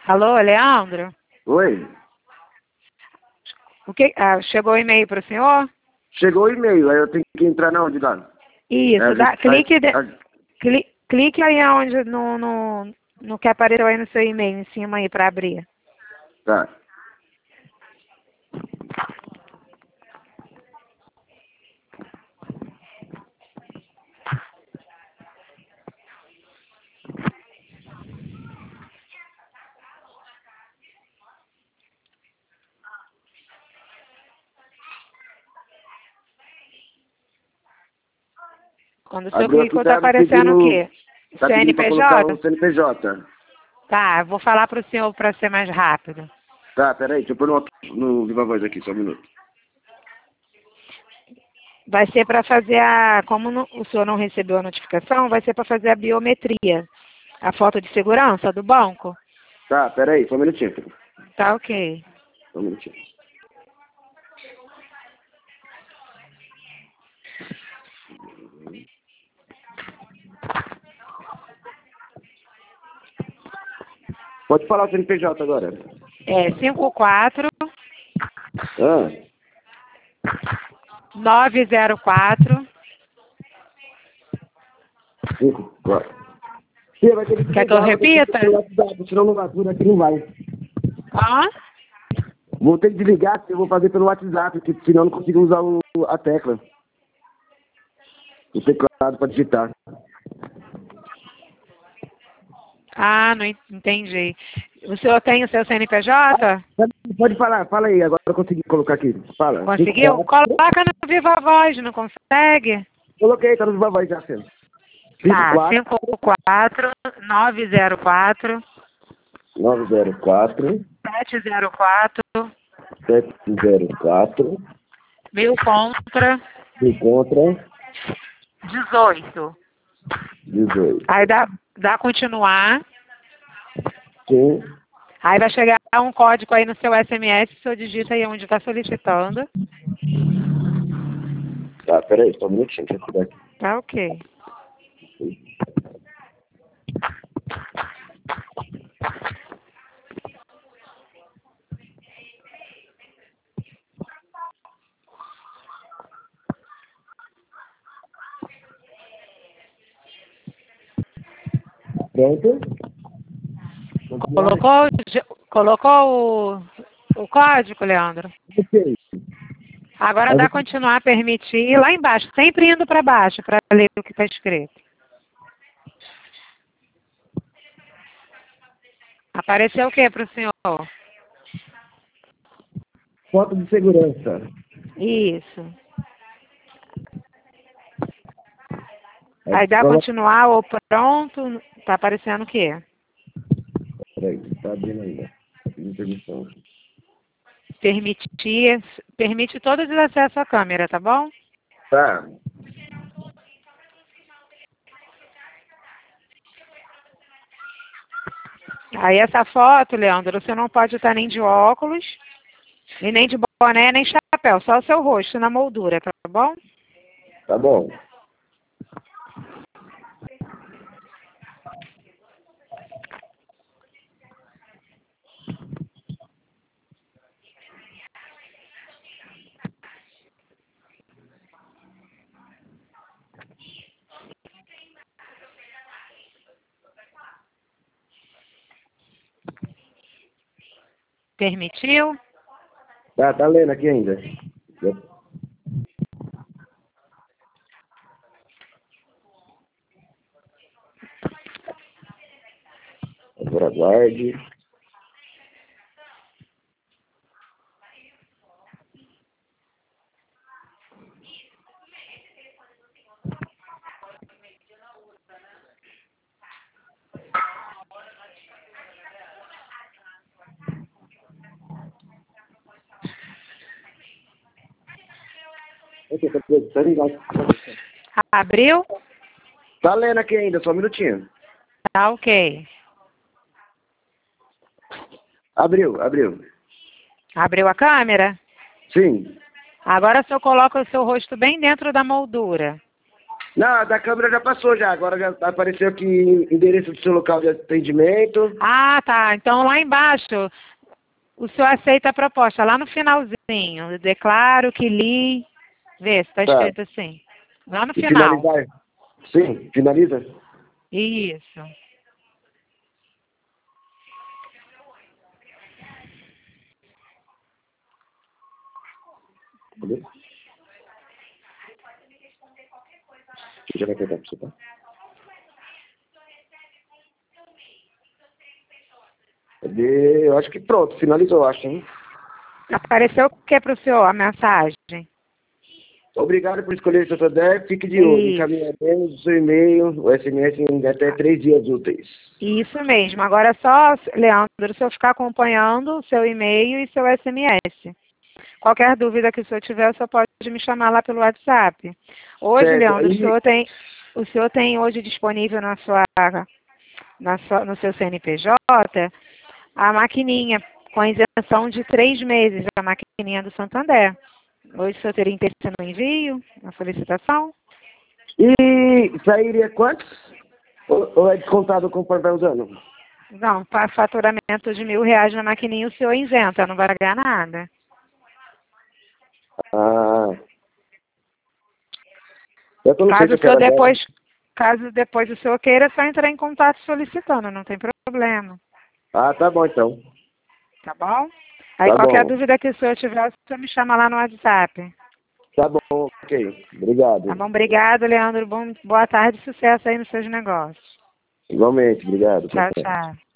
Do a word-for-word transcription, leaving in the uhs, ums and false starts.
Alô, Leandro? Oi? O que, ah, chegou o e-mail para o senhor? Chegou o e-mail, aí eu tenho que entrar na onde lá? Isso, É, dá, a- clique, de, a- cli, clique aí onde, no, no, no que apareceu aí no seu e-mail, em cima aí, para abrir. Tá. Quando o senhor Abriu aqui, clicou, tá tá aparecendo o pedindo, quê? tá pedindo pra colocar o C N P J? C N P J. Tá, eu vou falar para o senhor para ser mais rápido. Tá, peraí, deixa eu pôr no, no Viva Voz aqui, só um minuto. Vai ser para fazer a... Como não- o senhor não recebeu a notificação, vai ser para fazer a biometria. A foto de segurança do banco? Tá, peraí, só um minutinho. filho. Tá ok. Só um minutinho. Pode falar o C N P J agora. É cinco quatro Ah, nove zero quatro. cinco, quatro. Tia, vai ter que Quer que eu desligar, vou ter que repita? pelo WhatsApp, senão não vai, por aqui não vai. Hã? Vou ter que desligar, eu vou fazer pelo WhatsApp, porque senão eu não consigo usar o, a tecla. O teclado para digitar. Ah, não en- entendi. O senhor tem o seu C N P J? Pode falar, fala aí, agora eu consegui colocar aqui. Fala. Conseguiu? Cinco, quatro. Coloca no Viva Voz, não consegue? Coloquei, tá no Viva Voz já, filho. Tá, cinco quatro cinco quatro nove zero quatro nove zero quatro sete zero quatro sete zero quatro mil contra encontra dezoito. dezoito. Aí dá, dá continuar. Sim. Aí vai chegar um código aí no seu S M S, o senhor digita aí onde está solicitando. Tá, peraí, só um minutinho, deixa eu tirar aqui. Tá ok. Pronto? Colocou, colocou o, o código, Leandro? Ok. Agora Aí dá você- continuar, permitir, lá embaixo, sempre indo para baixo para ler o que está escrito. Apareceu o que para o senhor? Foto de segurança. Isso. Aí dá Coloca- continuar ou pronto, tá aparecendo o quê? Peraí, tá abrindo ainda. Pedindo permissão. Permitir, permite todos os acessos à câmera, tá bom? Tá. Aí essa foto, Leandro, você não pode estar nem de óculos, e nem de boné, nem chapéu, só o seu rosto na moldura, tá bom? Tá bom. Permitiu? Tá, tá lendo aqui ainda. Agora aguarde. Ok, tá bem, tá ligado. Abriu? Tá lendo aqui ainda, só um minutinho. Tá ok. Abriu, abriu. Abriu a câmera? Sim, Agora o senhor coloca o seu rosto bem dentro da moldura. Não, a da câmera já passou já. Agora já apareceu aqui endereço do seu local de atendimento. Ah, tá. Então lá embaixo, o senhor aceita a proposta, lá no finalzinho. Eu declaro que li. Vê se está Tá. escrito assim. Lá no E final. finalizar? Sim, finaliza? Isso. Cadê? Já vai pegar pra você, tá? Cadê? Eu acho que pronto, finalizou, acho, hein? Apareceu o que para o senhor, a mensagem? Obrigado por escolher o seu Sodec. Fique de olho. Isso. Encaminharemos o seu e-mail, o S M S em até três dias úteis. Isso mesmo. Agora é só, Leandro, o senhor ficar acompanhando o seu e-mail e seu S M S. Qualquer dúvida que o senhor tiver, o senhor pode me chamar lá pelo WhatsApp. Hoje, Certo. Leandro, Aí- o senhor tem, o senhor tem hoje disponível na sua, na sua, no seu C N P J a maquininha com isenção de três meses, a maquininha do Santander. Hoje o senhor teria interesse no envio, na solicitação? E sairia quantos? Ou, ou é descontado conforme vai usando? Não, para faturamento de mil reais na maquininha o senhor isenta, não vai pagar nada. Ah. Eu tô no Caso site, o eu senhor quero agora. depois, caso depois o senhor queira, é só entrar em contato solicitando, não tem problema. Ah, tá bom então. Tá bom? Aí Tá qualquer bom. dúvida que o senhor tiver, o senhor me chama lá no WhatsApp. Tá bom, ok. Obrigado. Tá bom? Obrigado, Leandro. Bom, boa tarde e sucesso aí nos seus negócios. Igualmente, obrigado. Tchau, Tchau, tchau. tchau.